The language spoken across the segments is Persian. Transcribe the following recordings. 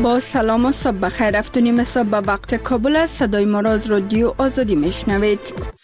با سلام و صبح بخیر. افتونیم صبح به وقت کابل است. صدای ما را از رادیو آزادی میشنوید.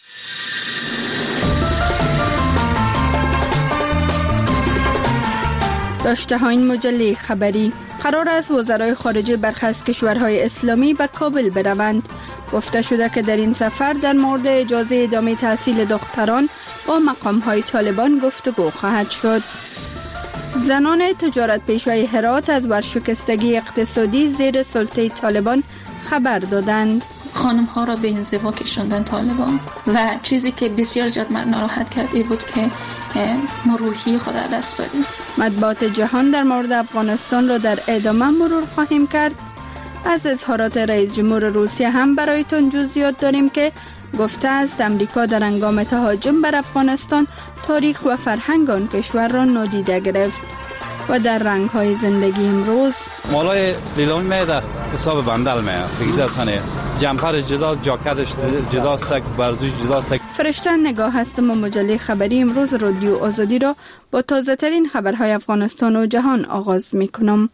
داشته ها این مجله خبری: قرار است وزرای خارجه برخی از کشورهای اسلامی به کابل بروند. گفته شده که در این سفر در مورد اجازه ادامه تحصیل دختران با مقام‌های طالبان گفتگو خواهد شد. زنان تجارت پیشوی هرات از ورشکستگی اقتصادی زیر سلطه طالبان خبر دادند. خانم ها را به انزوا کشوندن طالبان و چیزی که بسیار زیاد من ناراحت کرد این بود که ما روحی خود را دست دادیم. مطبوعات جهان در مورد افغانستان را در ادامه مرور خواهیم کرد. از اظهارات رئیس جمهور روسیه هم برایتون جزئیات داریم که گفته است امریکا در هنگام تهاجم بر افغانستان تاریخ و فرهنگ آن کشور را نادیده گرفت. و در رنگ های زندگی امروز مالای لیلون میده حساب بندل میده بگیده تنه جمپر جدا، جاکتش جداست، برزوی جداست. فرشته نگاه هستم و مجله خبری امروز رادیو آزادی را با تازه ترین خبرهای افغانستان و جهان آغاز می کنم.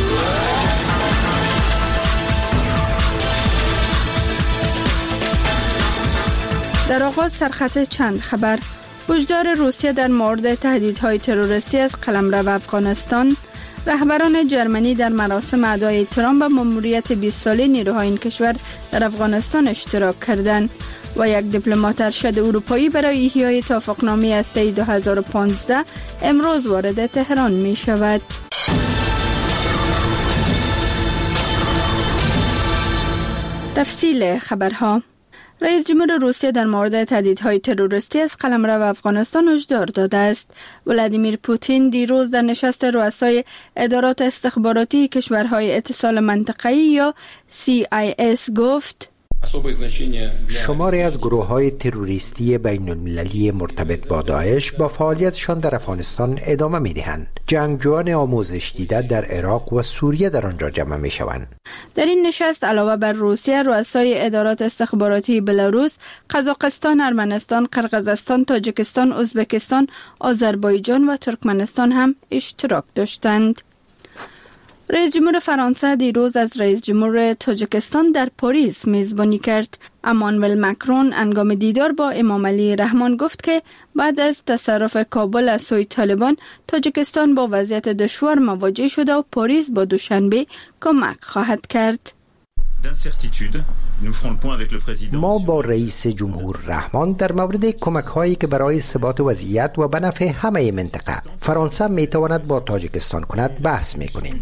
در آغاز سرخط چند خبر: هشدار روسیه در مورد تهدیدهای تروریستی از قلمرو افغانستان. رهبران جرمنی در مراسم ادای احترام به ماموریت 20 ساله نیروهای این کشور در افغانستان اشتراک کردند. و یک دیپلمات ارشد اروپایی برای احیای توافقنامه هسته‌ای 2015 امروز وارد تهران می شود. تفصیل خبرها: رئیس جمهور روسیه در مورد تهدیدهای تروریستی از قلمرو افغانستان هشدار داده است. ولادیمیر پوتین دیروز در نشست رؤسای ادارات استخباراتی کشورهای اتصال منطقه‌ای یا CIS گفت: شماری از گروه‌های تروریستی بین‌المللی مرتبط با داعش با فعالیتشان در افغانستان ادامه می‌دهند. جنگجویان آموزش دیده در عراق و سوریه در آنجا جمع می‌شوند. در این نشست علاوه بر روسیه، رؤسای ادارات استخباراتی بلاروس، قزاقستان، ارمنستان، قرقیزستان، تاجیکستان، ازبکستان، آذربایجان و ترکمنستان هم اشتراک داشتند. رئیس جمهور فرانسه دیروز از رئیس جمهور تاجیکستان در پاریس میزبانی کرد. امانوئل مکرون هنگام دیدار با امام علی رحمان گفت که بعد از تصرف کابل از سوی طالبان، تاجیکستان با وضعیت دشوار مواجه شده و پاریس با دوشنبه کمک خواهد کرد. ما با رئیس جمهور رحمان در مورد کمک هایی که برای ثبات وضعیت و به نفع همه منطقه فرانسه می تواند با تاجیکستان کند بحث می کنیم.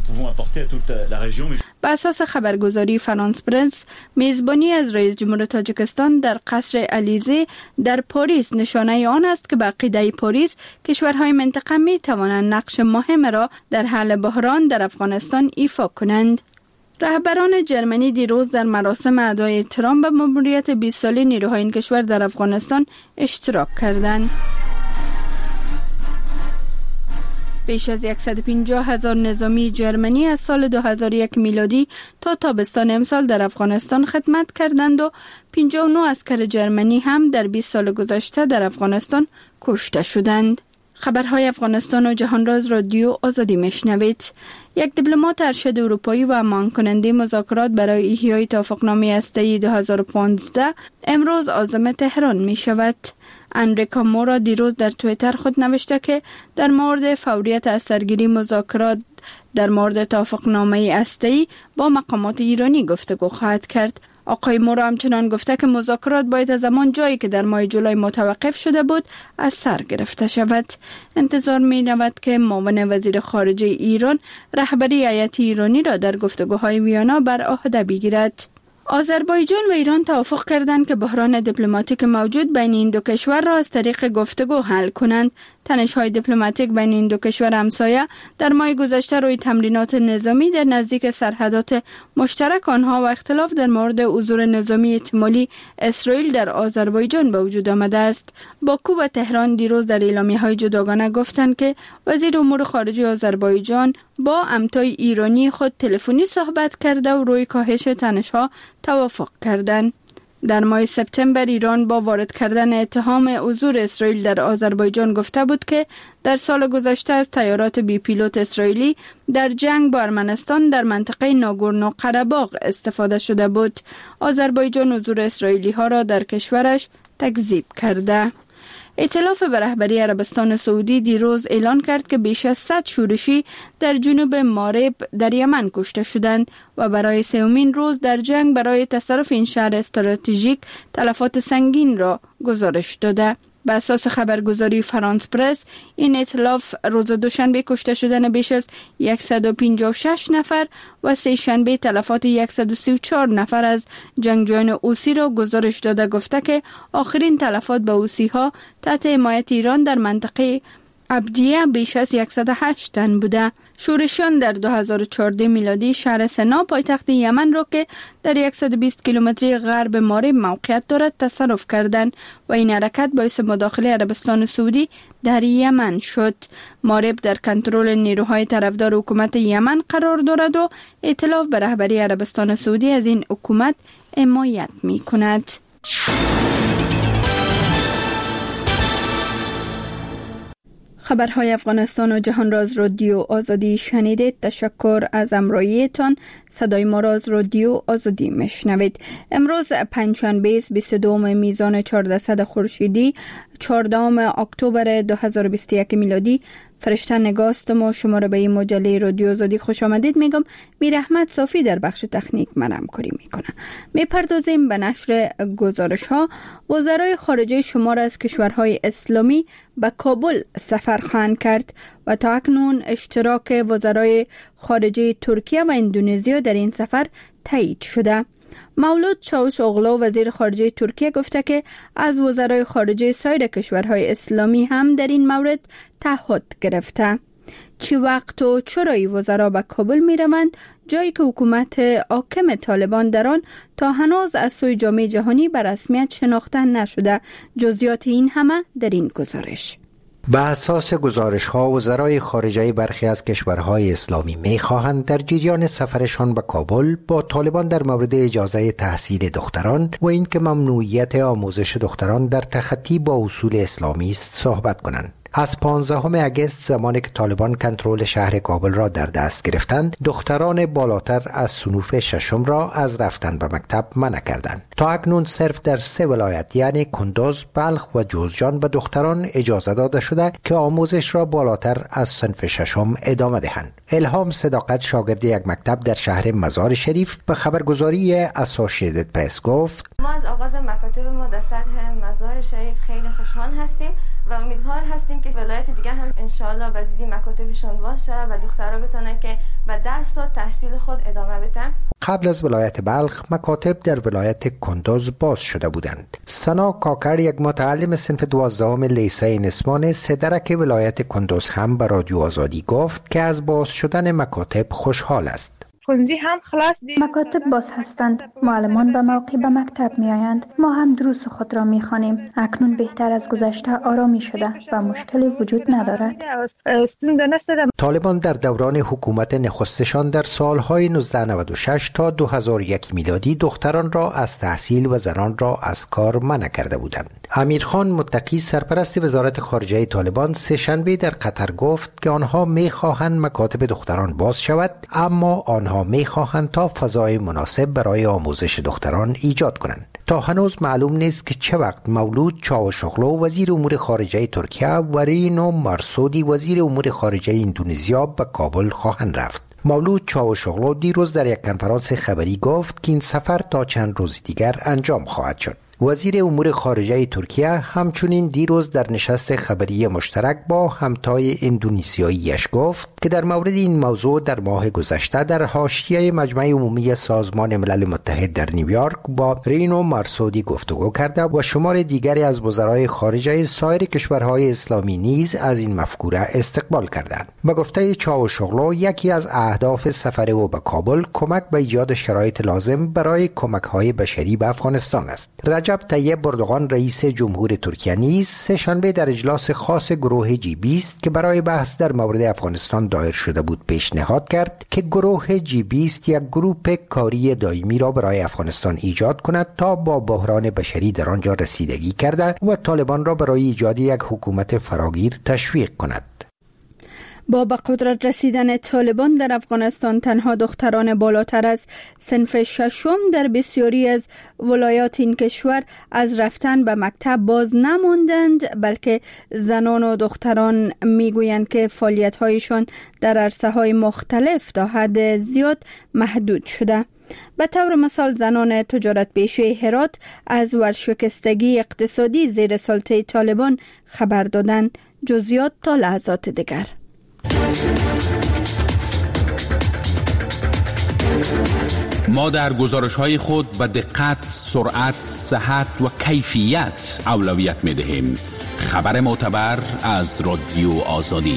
به اساس خبرگزاری فرانس پرنس، میزبانی از رئیس جمهور تاجیکستان در قصر الیزه در پاریس نشانه آن است که به عقیده پاریس کشورهای منطقه می توانند نقش مهم را در حل بحران در افغانستان ایفا کنند. رهبران جرمنی دیروز در مراسم ادای احترام به ماموریت 20 ساله نیروهای این کشور در افغانستان اشتراک کردند. بیش از 150,000 نظامی جرمنی از سال 2001 میلادی تا تابستان امسال در افغانستان خدمت کردند و 59 عسکر جرمنی هم در 20 سال گذشته در افغانستان کشته شدند. خبرهای افغانستان و جهان را از رادیو آزادی میشنوید. یک دیپلمات ارشد اروپایی و امان کننده مذاکرات برای احیای توافقنامه هسته‌ای 2015 امروز عازم تهران می شود. انریکا مورا دیروز در توییتر خود نوشته که در مورد فوریت از سرگیری مذاکرات در مورد توافقنامه هسته‌ای با مقامات ایرانی گفتگو خواهد کرد. آقای مورا همچنان گفته که مذاکرات باید از همان جایی که در ماه جولای متوقف شده بود از سر گرفته شود. انتظار می رود که معاون وزیر خارجه ایران رهبری هیئت ایرانی را در گفتگوهای ویانا بر عهده بگیرد. آذربایجان و ایران توافق کردند که بحران دیپلماتیک موجود بین این دو کشور را از طریق گفتگو حل کنند. تنش‌های دیپلماتیک بین این دو کشور همسایه در ماه گذشته روی تمرینات نظامی در نزدیک سرحدات مشترک آنها و اختلاف در مورد حضور نظامی احتمالی اسرائیل در آذربایجان به وجود آمده است. باکو و تهران دیروز در اعلامیه‌های جداگانه گفتند که وزیر امور خارجه آذربایجان با همتای ایرانی خود تلفنی صحبت کرده و روی کاهش تنش‌ها توافق کردند. در ماه سپتامبر ایران با وارد کردن اتهام حضور اسرائیل در آذربایجان گفته بود که در سال گذشته از طیارات بی پیلوت اسرائیلی در جنگ با ارمنستان در منطقه ناگورنو قره‌باغ استفاده شده بود. آذربایجان حضور اسرائیلی ها را در کشورش تکذیب کرده. ائتلاف به رهبری عربستان سعودی دیروز اعلان کرد که بیش از 100 شورشی در جنوب مارب در یمن کشته شدند و برای سومین روز در جنگ برای تصرف این شهر استراتژیک تلفات سنگین را گزارش داده. به اساس خبرگزاری فرانس پرس، این ائتلاف روز دوشنبه کشته شدن بیش از 156 نفر و سه شنبه تلفات 134 نفر از جنگجویان حوثی را گزارش داده، گفته که آخرین تلفات به حوثی ها تحت حمایت ایران در منطقه ابدیه بیش از 108 تن بوده. شورشیان در 2014 میلادی شهر سنا پایتخت یمن را که در 120 کیلومتری غرب مارب موقعیت دارد تصرف کردند و این حرکت باعث مداخله عربستان سعودی در یمن شد. مارب در کنترل نیروهای طرفدار حکومت یمن قرار دارد و ائتلاف به رهبری عربستان سعودی از این حکومت حمایت می‌کند. خبرهای افغانستان و جهان را از رادیو آزادی شنیدید. تشکر از همراهیتان. صدای ما را از رادیو آزادی میشنوید. امروز پنجشنبه 22 میزان 1400 خورشیدی 14 اکتبر 2021 میلادی. فرشته نگاستم و شما را به این مجله رادیو آزادی خوش آمدید میگم. میر احمد صافی در بخش تکنیک من همکاری میکنه. میپردازیم به نشر گزارش ها. وزرای خارجه شمار از کشورهای اسلامی به کابل سفر خواهند کرد و تا اکنون اشتراک وزرای خارجه ترکیه و اندونزیا در این سفر تایید شده. مولود چاوشاغلو وزیر خارجه ترکیه گفته که از وزرای خارجه سایر کشورهای اسلامی هم در این مورد تعهد گرفته. چی وقت و چرای وزرا به کابل می روند، جایی که حکومت حاکم طالبان در آن تا هنوز از سوی جامعه جهانی به رسمیت شناخته نشده. جزئیات این همه در این گزارش. به اساس گزارش‌ها وزرای خارجه برخی از کشورهای اسلامی می‌خواهند در جریان سفرشان به کابل با طالبان در مورد اجازه تحصیل دختران و اینکه ممنوعیت آموزش دختران در تخطی با اصول اسلامی است صحبت کنند. از 15 اگست زمانی که طالبان کنترل شهر کابل را در دست گرفتند، دختران بالاتر از صنوف ششم را از رفتن به مکتب منع کردند. تا اکنون صرف در 3 ولایت یعنی کندوز، بلخ و جوزجان به دختران اجازه داده شده که آموزش را بالاتر از صنف ششم ادامه دهند. الهام صداقت شاگرد یک مکتب در شهر مزار شریف به خبرگزاری اسوسییتد پرس گفت: ما از آغاز مکاتب ما در سطح مزار شریف خیلی خوشحال هستیم و امیدوار هستیم که ولایت دیگه هم انشالله به زودی مکاتبشون باز شود و دخترها بتونن که به درس و تحصیل خود ادامه بدن. قبل از ولایت بلخ مکاتب در ولایت کندوز باز شده بودند. سنا کاکر یک متعلم صنف 12 لیسه نسمان سدرک ولایت کندوز هم به رادیو آزادی گفت که از باز شدن مکاتب خوشحال است. مکاتب باز هستند. معلمان به موقع به مکتب می آیند. ما هم دروس خود را می خوانیم. اکنون بهتر از گذشته آرامی شده و مشکلی وجود ندارد. طالبان در دوران حکومت نخستشان در سالهای 1996 تا 2001 میلادی دختران را از تحصیل و زنان را از کار منع کرده بودند. امیرخان متقی سرپرست وزارت خارجه طالبان سه‌شنبه در قطر گفت که آنها می خواهند مکاتب دختران باز شود، اما آنها می‌خواهند تا فضای مناسب برای آموزش دختران ایجاد کنند. تا هنوز معلوم نیست که چه وقت مولود چاوشاغلو وزیر امور خارجه ترکیه و رینو مارسودی وزیر امور خارجه اندونزیا به کابل خواهند رفت. مولود چاوشاغلو دیروز در یک کنفرانس خبری گفت که این سفر تا چند روز دیگر انجام خواهد شد. وزیر امور خارجه ترکیه همچنین دیروز در نشست خبری مشترک با همتای اندونزیاییش گفت که در مورد این موضوع در ماه گذشته در حاشیه مجمع عمومی سازمان ملل متحد در نیویورک با رینو مارسودی گفتگو کرده و شمار دیگری از وزرای خارجه سایر کشورهای اسلامی نیز از این مفکوره استقبال کردند. به گفته چاوشاغلو یکی از اهداف سفر او به کابل کمک به ایجاد شرایط لازم برای کمک‌های بشری به افغانستان است. رجب رجب طیب اردوغان رئیس جمهور ترکیه نیز سه‌شنبه در اجلاس خاص گروه G20 که برای بحث در مورد افغانستان دایر شده بود پیشنهاد کرد که گروه G20 یک گروه کاری دائمی را برای افغانستان ایجاد کند تا با بحران بشری در آنجا رسیدگی کرده و طالبان را برای ایجاد یک حکومت فراگیر تشویق کند. با به قدرت رسیدن طالبان در افغانستان تنها دختران بالاتر از صنف ششم در بسیاری از ولایات این کشور از رفتن به مکتب باز نماندند، بلکه زنان و دختران میگویند که فعالیت‌هایشان در عرصه‌های مختلف تا حد زیاد محدود شده. به طور مثال زنان تجارت پیشه هرات از ورشکستگی اقتصادی زیر سلطه طالبان خبر دادند. جزئیات تا لحظات دیگر. ما در گزارش‌های خود به دقت، سرعت، صحت و کیفیت اولویت می‌دهیم. خبر معتبر از رادیو آزادی.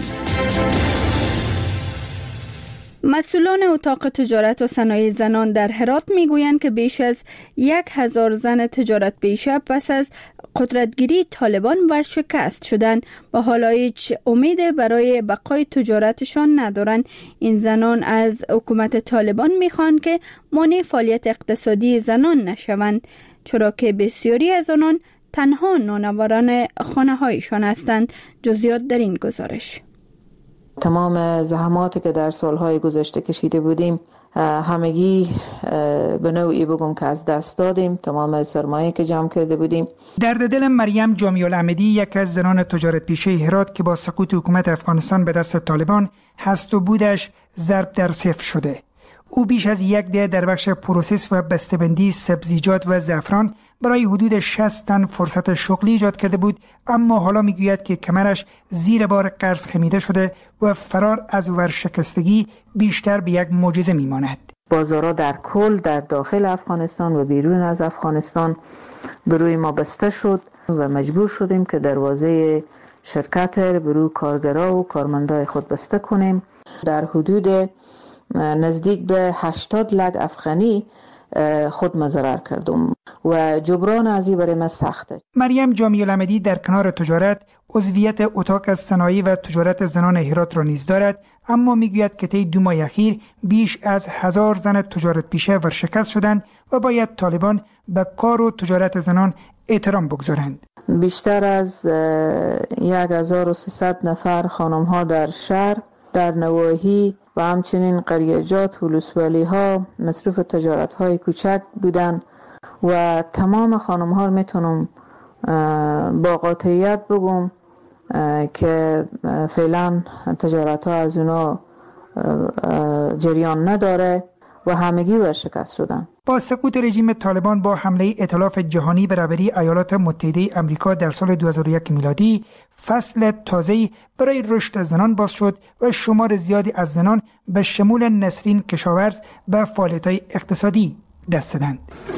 مسئولان اتاق تجارت و صنایع زنان در هرات میگویند که بیش از 1000 زن تجارت پیشه پس از قدرتگیری طالبان ورشکست شدند و حالا هیچ امید برای بقای تجارتشان ندارند. این زنان از حکومت طالبان میخوان که مانع فعالیت اقتصادی زنان نشوند، چرا که بسیاری از آنان تنها نانواران خانه هایشان هستند. جزئیات در این گزارش. تمام زحماتی که در سالهای گذشته کشیده بودیم همگی به نوعی بگم که از دست دادیم. تمام سرمایه که جمع کرده بودیم. درد دل مریم جامی الاحمدی، یک از زنان تجارت پیشه هرات که با سقوط حکومت افغانستان به دست طالبان هست و بودش ضرب در صفر شده. او بیش از 1 دهه در بخش پروسس و بسته‌بندی سبزیجات و زعفران برای حدود 60 تن فرصت شغلی ایجاد کرده بود، اما حالا میگوید که کمرش زیر بار قرض خمیده شده و فرار از ورشکستگی بیشتر به یک معجزه میماند. بازارها در کل در داخل افغانستان و بیرون از افغانستان به روی ما بسته شد و مجبور شدیم که دروازه شرکت به روی کارگرها و کارمندای خود بسته کنیم. در حدود نزدیک به 80 لک افغانی خود مضرر کردم و جبران از این برای من سخته. مریم جامی الاحمدی در کنار تجارت عضویت اتاق از صنایع و تجارت زنان هرات را نیز دارد، اما میگوید که طی 2 ماه اخیر بیش از 1000 زن تجارت پیشه ورشکست شدند و باید طالبان به کار و تجارت زنان احترام بگذارند. بیشتر از 1300 نفر خانم ها در شهر، در نواحی و همچنین قریجات و ولسوالی‌ها مصروف تجارت‌های کوچک بودند و تمام خانم‌ها میتونم با قاطعیت بگم که فعلا تجارت‌ها از اونا جریان نداره و همگی ورشکست شدن. با سقوط رژیم طالبان با حمله ائتلاف جهانی به رهبری ایالات متحده آمریکا در سال 2001 میلادی فصل تازه‌ای برای رشد زنان باز شد و شمار زیادی از زنان به شمول نسرین کشاورز به فعالیت‌های اقتصادی دست دادند.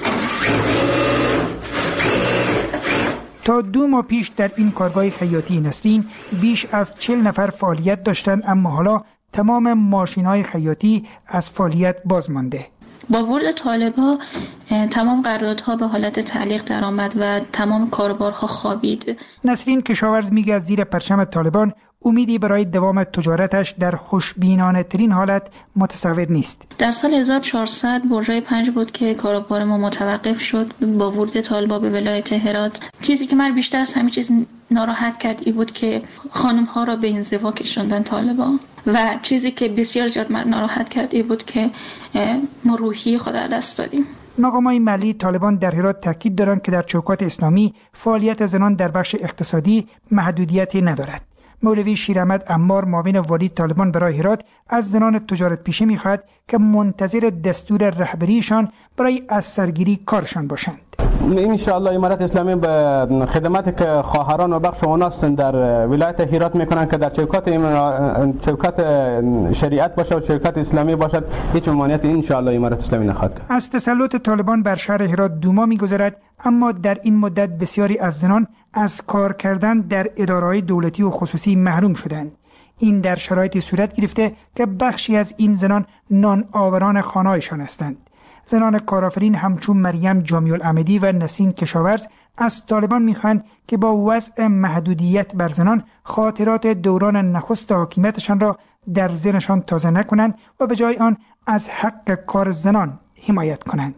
تا 2 ماه پیش در این کارگاه خیاطی نسرین بیش از 40 نفر فعالیت داشتند، اما حالا تمام ماشین‌های خیاطی از فعالیت باز مانده. با ورود طالب‌ها تمام قراردادها به حالت تعلیق درآمد و تمام کاروبارها خوابید. نسرین کشاورز میگه از زیر پرچم طالبان امیدی برای دوام تجارتش در خوشبینانه ترین حالت متصور نیست. در سال 1400 برژای 5 بود که کاروبار ما متوقف شد با ورود طالبان به ولایت هرات. چیزی که من بیشتر از همه چیز ناراحت کرد این بود که خانم‌ها را به انزوا کشوندن طالبان و چیزی که بسیار زیاد من ناراحت کرد این بود که ما روحی خود از دست دادیم. مقامات محلی طالبان در هرات تاکید دارند که در چوکات اسلامی فعالیت زنان در بخش اقتصادی محدودیتی ندارد. مولوی شیراحمد عمار معاون والی طالبان برای هرات از زنان تجارت پیشه می‌خواهد که منتظر دستور رهبریشان برای از سرگیری کارشان باشند. ان شاء الله امارت اسلامی به خدماتی که خواهران و بخش اوناستن در ولایت هرات میکنن که در چوکات شریعت باشه و چوکات اسلامی باشد، هیچ ممانعتی ان شاء الله امارت اسلامی نخواهد کرد. از تسلط طالبان بر شهر هرات 2 ماه می‌گذرد، اما در این مدت بسیاری از زنان از کار کردن در اداره‌های دولتی و خصوصی محروم شدند. این در شرایطی صورت گرفته که بخشی از این زنان نان آوران خانه‌هایشان هستند. زنان کارآفرین همچون مریم جامی الاحمدی و نسرین کشاورز از طالبان می‌خواهند که با وضع محدودیت بر زنان خاطرات دوران نخست حاکمیتشان را در ذهنشان تازه نکنند و به جای آن از حق کار زنان حمایت کنند.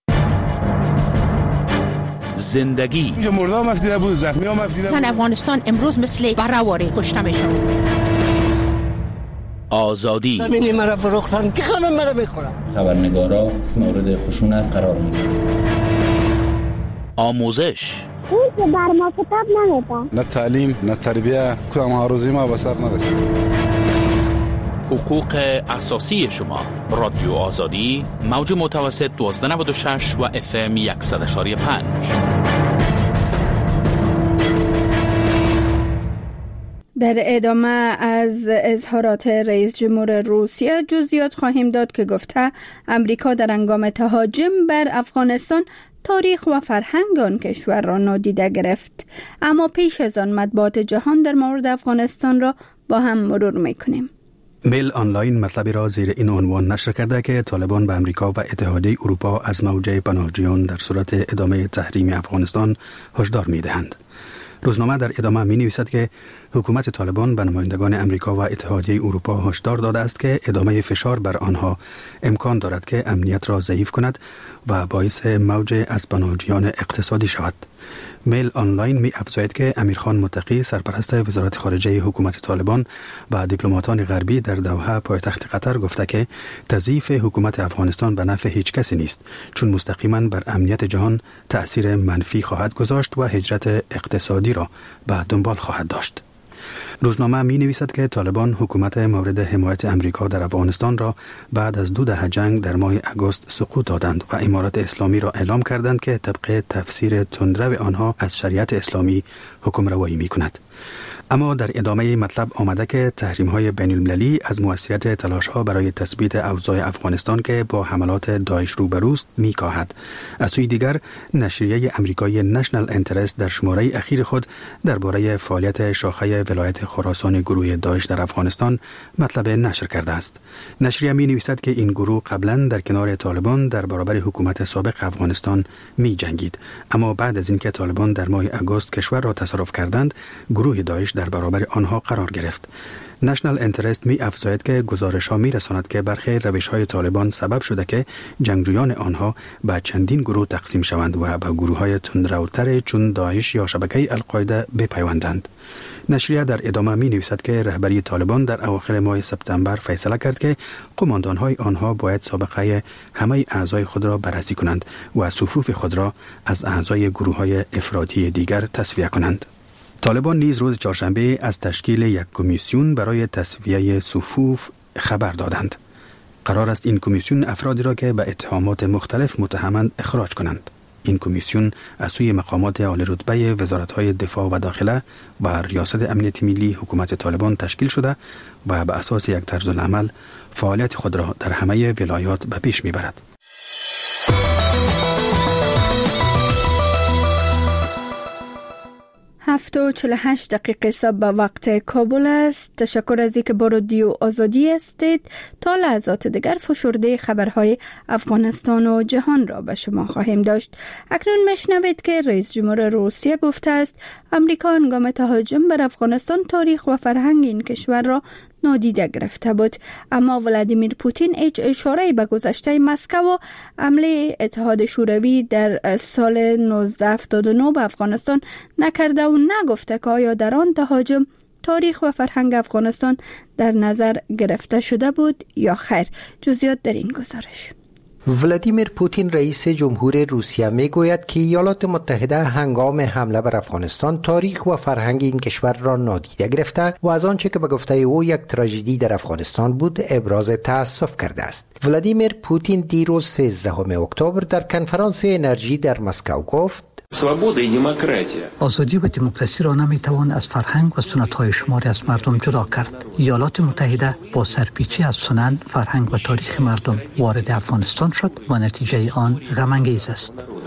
زندگی اینجا مردا مفدیده بود، زخمی ها مفدیده بود. زن افغانستان امروز مثل بره‌واره کشته میشه. آزادی زمینی مرا فروختن که خانم مرا میخورم. خبرنگارا مورد خشونت قرار میگیرن. آموزش اون که بر ما کتاب نمیده. نه تعلیم نه تربیه کدام هاروزی ما به سر نرسید. حقوق اساسی شما. رادیو آزادی موج متوسط 1296 و FM 100.5. در ادامه از اظهارات رئیس جمهور روسیه جزئیات خواهیم داد که گفته امریکا در هنگام تهاجم بر افغانستان تاریخ و فرهنگ آن کشور را نادیده گرفت. اما پیش از آن مطبوعات جهان در مورد افغانستان را با هم مرور میکنیم. میل آنلاین مطلبی را زیر این عنوان نشر کرده که طالبان به امریکا و اتحادیه اروپا از موجه پناهجویان در صورت ادامه تحریم افغانستان هشدار می‌دهند. روزنامه در ادامه می نویسد که حکومت طالبان به نمایندگان امریکا و اتحادیه اروپا هشدار داده است که ادامه فشار بر آنها امکان دارد که امنیت را ضعیف کند و باعث موج از پناهجویان اقتصادی شود. میل آنلاین می افزاید که امیرخان متقی سرپرست وزارت خارجه حکومت طالبان و دیپلماتان غربی در دوحه پایتخت قطر گفته که تضعیف حکومت افغانستان به نفع هیچ کسی نیست، چون مستقیما بر امنیت جهان تأثیر منفی خواهد گذاشت و هجرت اقتصادی را به دنبال خواهد داشت. روزنامه می نویسد که طالبان حکومت مورد حمایت امریکا در افغانستان را بعد از 2 دهه جنگ در ماه اگست سقوط دادند و امارات اسلامی را اعلام کردند که طبق تفسیر تندرو آنها از شریعت اسلامی حکم روایی می کند. اما در ادامه مطلب آمده که تحریم‌های بین‌المللی از موثریت تلاش‌ها برای تثبیت اوضاع افغانستان که با حملات داعش روبروست می‌کاهد. از سوی دیگر نشریه امریکایی نشنل انترست در شماره اخیر خود درباره فعالیت شاخه ولایت خراسان گروه داعش در افغانستان مطلب نشر کرده است. نشریه می‌نویسد که این گروه قبلا در کنار طالبان در برابر حکومت سابق افغانستان می‌جنگید، اما بعد از اینکه طالبان در ماه آگوست کشور را تصرف کردند، گروه داعش در برابر آنها قرار گرفت. نشنل انترست می افزاید که گزارش‌ها می رساند که برخی روش‌های طالبان سبب شده که جنگجویان آنها به چندین گروه تقسیم شوند و به گروه‌های تندروتر چون داعش یا شبکه القاعده بپیوندند. نشریه در ادامه می نویسد که رهبری طالبان در اواخر ماه سپتامبر فیصله کرد که قماندان‌های آنها باید سابقه همه اعضای خود را بررسی کنند و صفوف خود را از اعضای گروه‌های افراطی دیگر تصفیه کنند. طالبان نیز روز چهارشنبه از تشکیل یک کمیسیون برای تصفیه صفوف خبر دادند. قرار است این کمیسیون افرادی را که به اتهامات مختلف متهمند اخراج کنند. این کمیسیون از سوی مقامات عالی رتبه وزارت‌های دفاع و داخله و ریاست امنیت ملی حکومت طالبان تشکیل شده و به اساس یک طرز العمل فعالیت خود را در همه ولایات به پیش می‌برد. 7:48 دقیقه صبح به وقت کابل است. تشکر از اینکه با رادیو آزادی هستید. تا لحظات دیگر فشرده خبرهای افغانستان و جهان را به شما خواهیم داشت. اکنون میشنوید که رئیس جمهور روسیه گفته است امریکا هنگام تهاجم بر افغانستان تاریخ و فرهنگ این کشور را نادیده گرفته بود، اما ولادیمیر پوتین هیچ اشاره‌ای به گذشته مسکو و حمله اتحاد شوروی در سال 1979 به افغانستان نکرده و نگفته که آیا در آن تهاجم تاریخ و فرهنگ افغانستان در نظر گرفته شده بود یا خیر. جزئیات در این گزارش. ولادیمیر پوتین رئیس جمهور روسیه میگوید که ایالات متحده هنگام حمله بر افغانستان تاریخ و فرهنگ این کشور را نادیده گرفته و از آنچه که به گفته او یک تراژدی در افغانستان بود ابراز تأسف کرده است. ولادیمیر پوتین دیروز 13 اکتبر در کنفرانس انرژی در مسکو گفت آزادی و دموکراسی را نمیتوان از فرهنگ و سنت‌های شماری از مردم جدا کرد. ایالات متحده با سرپیچی از سنت، فرهنگ و تاریخ مردم وارد افغانستان شد و نتیجه آن غم انگیز است.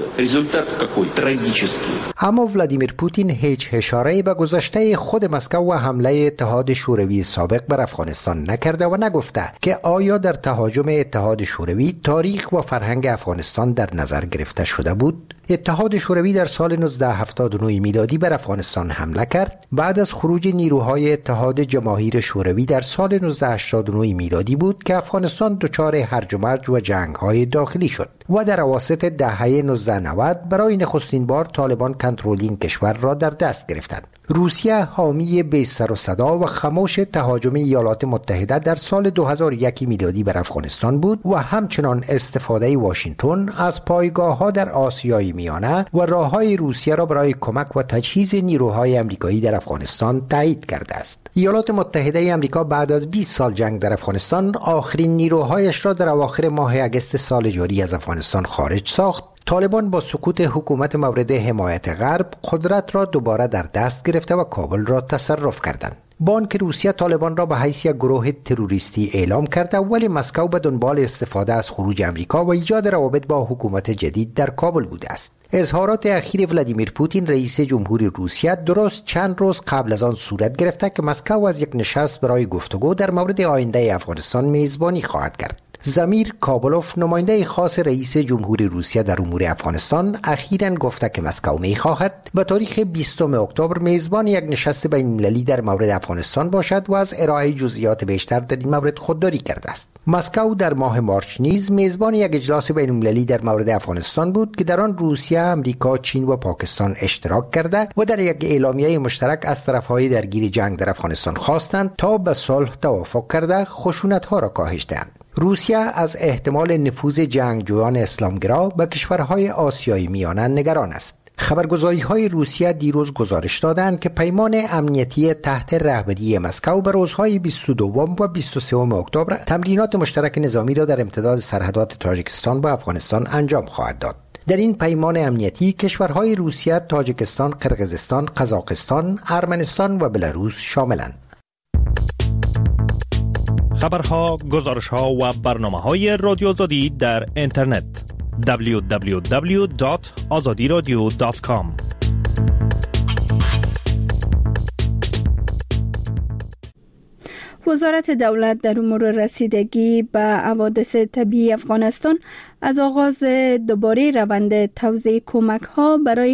результат какой? Трагический. اما ولادیمیر پوتین هیچ اشاره‌ای به گذشته خود مسکو و حمله اتحاد شوروی سابق بر افغانستان نکرده و نگفته که آیا در تهاجم اتحاد شوروی تاریخ و فرهنگ افغانستان در نظر گرفته شده بود. اتحاد شوروی در سال 1979 میلادی بر افغانستان حمله کرد. بعد از خروج نیروهای اتحاد جماهیر شوروی در سال 1989 میلادی بود که افغانستان دچار هرج و مرج و جنگ‌های داخلی شد و در اواسط دهه 1990 برای نخستین بار طالبان کنترل این کشور را در دست گرفتند. روسیه حامی بی سر و صدا و خاموش تهاجم ایالات متحده در سال 2001 میلادی بر افغانستان بود و همچنان استفاده واشنگتن از پایگاه‌ها در آسیای میانه و راه‌های روسیه را برای کمک و تجهیز نیروهای آمریکایی در افغانستان تایید کرده است. ایالات متحده آمریکا بعد از 20 سال جنگ در افغانستان آخرین نیروهایش را در اواخر ماه اگست سال جاری از افغانستان خارج ساخت. طالبان با سقوط حکومت مورد حمایت غرب قدرت را دوباره در دست گرفته و کابل را تصرف کردند. بانک روسیه طالبان را به حیث یک گروه تروریستی اعلام کرده ولی مسکو به دنبال استفاده از خروج آمریکا و ایجاد روابط با حکومت جدید در کابل بوده است. اظهارات اخیر ولادیمیر پوتین رئیس جمهوری روسیه درست چند روز قبل از آن صورت گرفته که مسکو از یک نشست برای گفتگو در مورد آینده افغانستان میزبانی خواهد کرد. زمیر کابلوف نماینده خاص رئیس جمهوری روسیه در امور افغانستان اخیراً گفته که مسکو می‌خواهد به تاریخ 20 اکتبر میزبان یک نشست بین‌المللی در مورد افغانستان باشد و از ارائه جزئیات بیشتر در این مورد خودداری کرده است. مسکو در ماه مارچ نیز میزبان یک اجلاس بین‌المللی در مورد افغانستان بود که در آن روسیه، آمریکا، چین و پاکستان اشتراک کرده و در یک اعلامیه مشترک از طرف‌های درگیر جنگ در افغانستان خواستند تا به صلح توافق کرده خشونت‌ها را کاهش دهند. روسیه از احتمال نفوذ جنگجویان اسلامگرا به کشورهای آسیای میانه نگران است. خبرگزاری‌های روسیه دیروز گزارش دادند که پیمان امنیتی تحت رهبری مسکو به روزهای 22 و 23 اکتبر تمرینات مشترک نظامی را در امتداد سرحدات تاجیکستان با افغانستان انجام خواهد داد. در این پیمان امنیتی کشورهای روسیه، تاجیکستان، قرقیزستان، قزاقستان، ارمنستان و بلاروس شاملند. خبرها، گزارشها و برنامه‌های رادیو آزادی در اینترنت www.azadiradio.com. وزارت دولت در امور رسیدگی به حوادث طبیعی افغانستان از آغاز دوباره روند توزیع کمک‌ها برای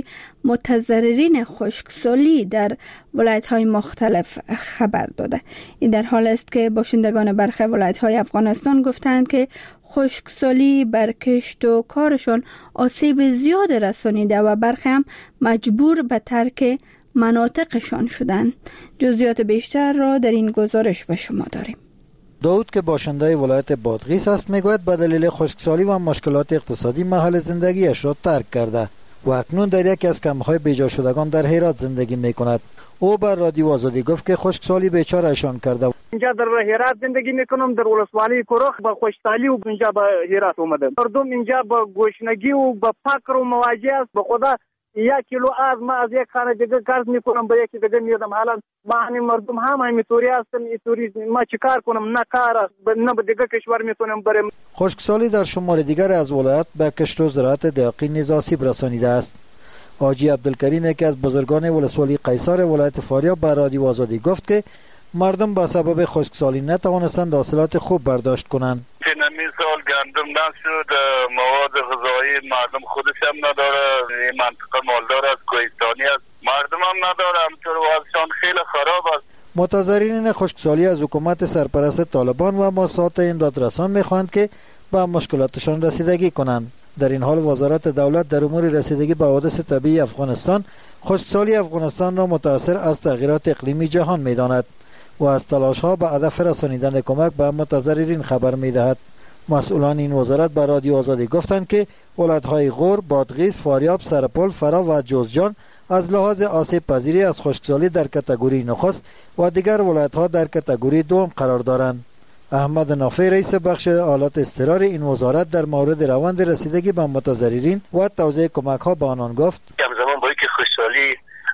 متضررین خشکسالی در ولایت‌های مختلف خبر داده. این در حال است که باشندگان برخی ولایت‌های افغانستان گفتند که خشکسالی بر کشت و کارشان آسیب زیاد رسانیده و برخی هم مجبور به ترک مناطقشان شدند. جزئیات بیشتر را در این گزارش به شما داریم. داود که باشنده ولایت بادغیس است میگوید به دلیل خشکسالی و مشکلات اقتصادی محل زندگیش را ترک کرده و اکنون در یکی از کمپ‌های بیجا شدگان در هرات زندگی میکند. او بر رادیو آزادی گفت که خشکسالی بیچارهشان کرده. اینجا در هرات زندگی میکنم، در ولسوالی کروخ با خشکسالی و اینجا به هرات اومدم. مردم اینجا با گشنگی و با فقر مواجه است. به خدا 1 کیلو از ما از یک خانه دیگه قرض میکنم به یکی دیگه میادم. حالا ما همین مردم هم همینطوری هستن. اینطوری ما چیکار کنم؟ نه کار است، نه به دیگه کشور میتونم برم. خشکسالی در شمال دیگر از ولایت به کشت و زراعت دقیق نیز آسیب رسانیده است. حاجی عبدالکریم یکی از بزرگان ولسوالی قیصر ولایت فاریاب به رادیو آزادی گفت که مردم به سبب خشکسالی نتوانستند حاصلات خوب برداشت کنند. این سال گندم نشد، مواد غذایی مردم خودش هم نداره. این منطقه مالدار است، کوهستانی است، مردم هم نداره. همطور وضعشان خیلی خراب است. متضررین خشکسالی از حکومت سرپرست طالبان و مؤسسات امدادرسان میخواهند که به مشکلاتشان رسیدگی کنند. در این حال وزارت دولت در امور رسیدگی به حوادث طبیعی افغانستان خشکسالی افغانستان را متأثر از تغییرات اقلیمی جهان می‌داند و از تلاش‌ها به هدف رسانیدن کمک به متضررین خبر می‌دهد. مسئولان این وزارت به رادیو آزادی گفتند که ولایت‌های غور، بادغیس، فاریاب، سرپل، فرا و جوزجان از لحاظ آسیب پذیری از خشکسالی در کاتگوری نخست و دیگر ولایت‌ها در کاتگوری دوم قرار دارند. احمد نافی رئیس بخش آلات اضطراری این وزارت در مورد روند رسیدگی به متضررین و توزیع کمک‌ها به آنان گفت: همزمان با اینکه خشکسالی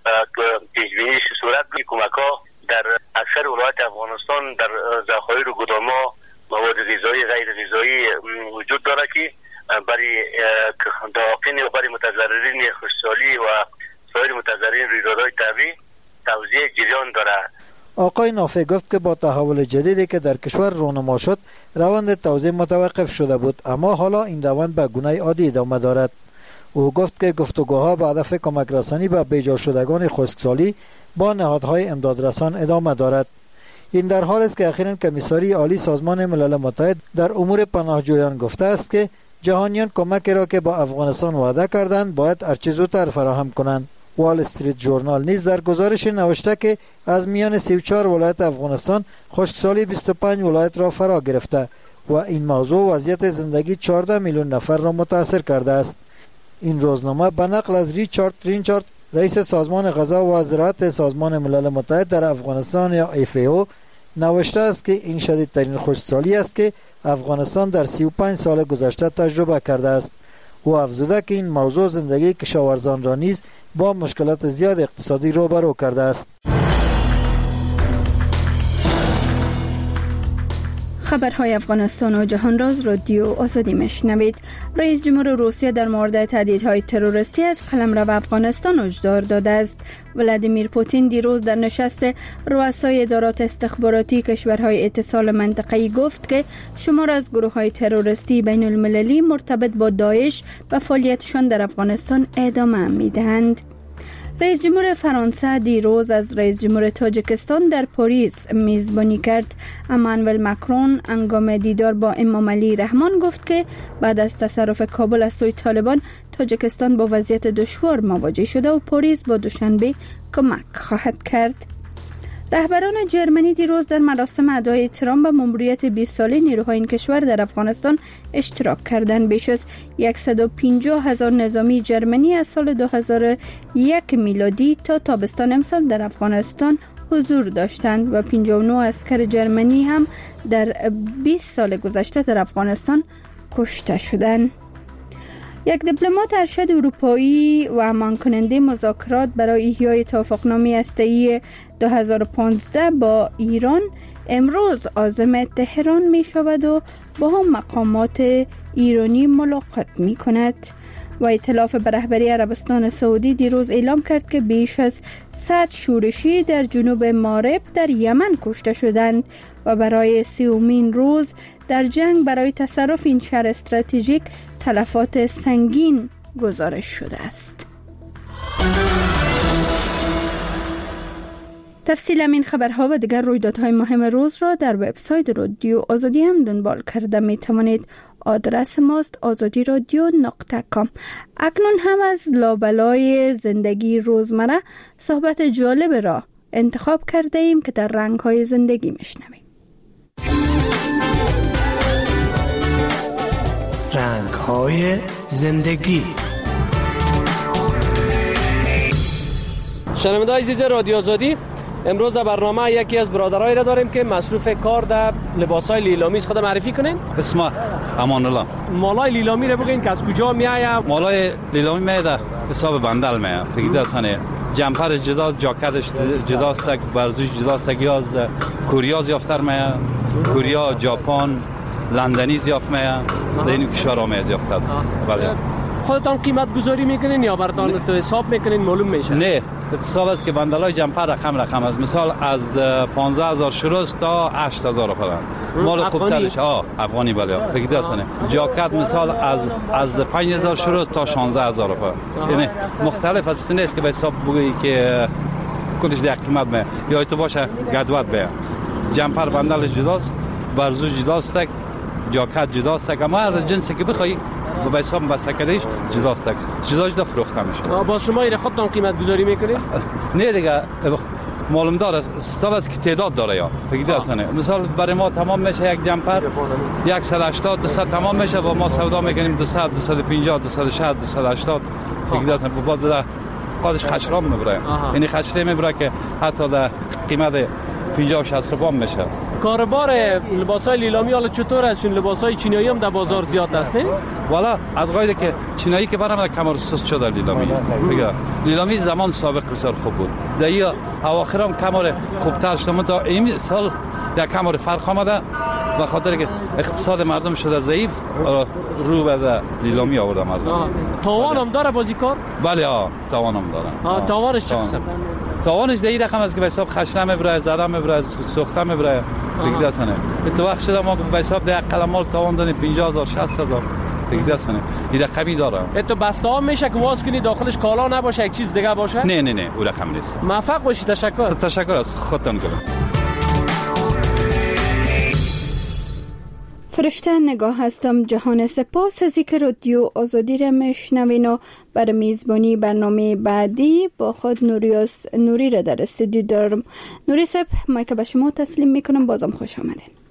پیش‌بینی صورت می کمک‌ها در اکثر ولایت افغانستان در ذخایر و گدام‌ها مواد غذایی غیر غذایی وجود دارد که برای داقین و برای متضررین خشکسالی و سایر متضررین رویدادهای طبیعی توزیع جریان داره. آقای نافع گفت که با تحول جدیدی که در کشور رونما شد روند توزیع متوقف شده بود، اما حالا این روند به گونه عادی ادامه دارد. او گفت که گفتگوها به هدف کمک رسانی به بیجا شدگان خشکسالی با نهادهای امدادرسان ادامه دارد. این در حال است که اخیراً کمیساری عالی سازمان ملل متحد در امور پناهجویان گفته است که جهانیان کمکی را که با افغانستان وعده کردند باید هرچه زودتر فراهم کنند. وال استریت ژورنال نیز در گزارش نوشته که از میان 34 ولایت افغانستان خشکسالی 25 ولایت را فرا گرفته و این موضوع وضعیت زندگی 14 میلیون نفر را متاثر کرده است. این روزنامه به نقل از ریچارد ترینچارد، رئیس سازمان غذا و زراعت سازمان ملل متحد در افغانستان یا FAO نوشته است که این شدیدترین خشکسالی است که افغانستان در 35 سال گذشته تجربه کرده است. او افزوده که این موضوع زندگی کشاورزان را نیز با مشکلات زیاد اقتصادی روبرو کرده است. خبرهای افغانستان و جهان راز رادیو آزادی میشنوید. رئیس جمهور روسیه در مورد تهدیدهای تروریستی از قلمرو افغانستان هشدار داده است. ولادیمیر پوتین دیروز در نشست رؤسای ادارات استخباراتی کشورهای اتصال منطقه‌ای گفت که شمار از گروه‌های تروریستی بین المللی مرتبط با داعش و فعالیتشان در افغانستان ادامه می‌دهند. رئیس جمهور فرانسه دیروز از رئیس جمهور تاجیکستان در پاریس میزبانی کرد. امانوئل ماکرون هنگام دیدار با امام علی رحمان گفت که بعد از تصرف کابل از سوی طالبان تاجیکستان با وضعیت دشوار مواجه شده و پاریس با دوشنبه کمک خواهد کرد. رهبران جرمنی دیروز در مراسم ادای احترام به ماموریت 20 ساله نیروهای این کشور در افغانستان اشتراک کردند. بیش از 150,000 نظامی جرمنی از سال 2001 میلادی تا تابستان امسال در افغانستان حضور داشتند و 59 عسکر جرمنی هم در 20 سال گذشته در افغانستان کشته شدند. یک دیپلمات ارشد اروپایی و امان کننده مذاکرات برای احیای توافقنامه هسته‌ای 2015 با ایران امروز عازم تهران می شود و با هم مقامات ایرانی ملاقات می کند. و ائتلاف به رهبری عربستان سعودی دیروز اعلام کرد که بیش از 100 شورشی در جنوب مغرب در یمن کشته شدند و برای 30مین روز در جنگ برای تصرف این شهر استراتژیک تلفات سنگین گزارش شده است. تفصیل این خبرها و دیگر رویدادهای مهم روز را در وبسایت رادیو آزادی هم دنبال کرده می توانید. آدرس ماست azadiradio.com. اکنون هم از لابلای زندگی روزمره صحبت جالب را انتخاب کرده ایم که در رنگ‌های زندگی میشنویم. رنگ‌های زندگی. شنوندگان عزیز رادیو آزادی، امروز برنامه یکی از برادرایی را داریم که مصروف کار در لباسای لیلامی است. خود معرفی کنین. اسم امان الله. مالای لیلامی رو بگین که از کجا میایه؟ مالای لیلامی میاد حساب بندل میاد. فکر داشتنه جمپر جدا، جاکتش جداست، برزوش جداست، از کوریا زیافتر میاد. کوریا، ژاپن، لندنی زیافت میاد. در این کشورها میاد زیافتر. بله. خودتان قیمت گذاری میکنین یا براتون تو حساب میکنین معلوم میشه؟ نه، حساب است که بندلای جمپر رقم است. مثال از 15,000 شروع تا 8,000 پرند. مال خوب ترش افغانی بله. فکر داشتنه جاکت مثال از 5,000 شروع تا 16,000 پرند. یعنی مختلف است، نیست که به حساب بگویی که کلش در قیمت می یا تو باشه گدوت به جمپر بندل جداست، برزو جداست، جاکت جداست، اما هر جنسی که بخوای با حساب بسته‌کدهش جداست. جدا فروخته میشه. با شما این خودتون قیمت گذاری میکنید؟ نه دیگه معلوم داره استاد است که تعداد داره یا فکر داشتنه. مثال برای ما تمام میشه یک جمپر 180 200 تمام میشه و ما سودا میکنیم 200 250 260 280 فکر داشتن بعد خودش خشرام میبره. یعنی خشره میبره که حتی در قیمت 50 و 60 روپا میشه. کاروبار لباسای لیلامی حالا چطور است؟ چون لباسای چینایی هم در بازار زیاد است نه؟ والا از قاعده که چینایی که برام کمر سست شده لیلامی. میگه لیلامی زمان سابق بسیار خوب بود. در این اواخر هم کمر خوبتر شده. تا این سال یک کمر فرق آمده و خاطر که اقتصاد مردم شده ضعیف رو به لیلامی آورده مردم. تاوان هم داره بازیکار؟ بله تاوان هم داره. تاوانش چه قسم؟ تاوانش در این رقم است که به حساب خشنه میبره، زده میبره، سوخته میبره. فکر دستنه تو وقت شده ما به حساب ده اقل مال تاوان دادیم 50000 60000 فکر دستنه این رقمی داره. تو بسته ها میشه که واس کنی داخلش کالا نباشه یک چیز دیگه باشه؟ نه اون رقم نیست. موفق باشی. تشکر از خودتان گفتم. فرشته نگاه هستم. جهان سپاس از اینکه رادیو آزادی را میشنوین و برای میزبانی برنامه بعدی با خود نوری را در استودیو دارم. نوری صاحب، ما که به شما تسلیم میکنم. بازم خوش آمدین.